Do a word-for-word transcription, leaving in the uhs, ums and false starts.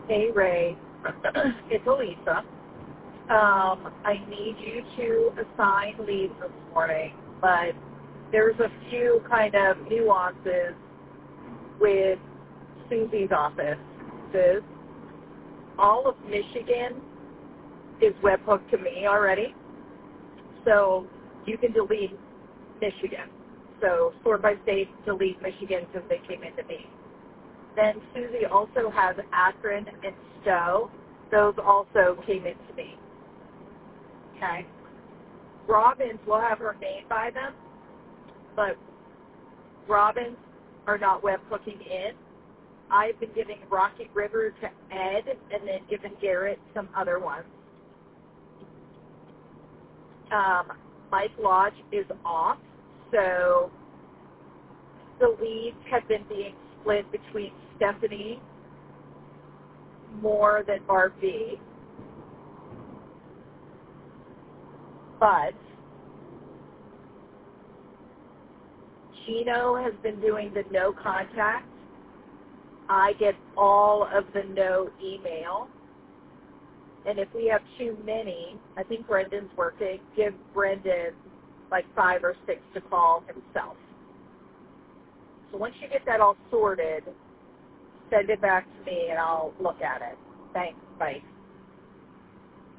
Hey, Ray. It's Elisa. Um, I need you to assign leads this morning, but there's a few kind of nuances with Susie's office. Sis, all of Michigan is webhooked to me already, so you can delete Michigan. So sort by state, delete Michigan since they came into me. Then Susie also has Akron and Stowe. Those also came into me. Okay. Robins will have her name by them, but Robins are not web hooking in. I've been giving Rocky River to Ed and then given Garrett some other ones. Um, Mike Lodge is off, so the leads have been being split between Stephanie more than Barb V. But Gino has been doing the no contact. I get all of the no email. And if we have too many, I think Brendan's working, give Brendan like five or six to call himself. So once you get that all sorted, send it back to me and I'll look at it. Thanks. Bye.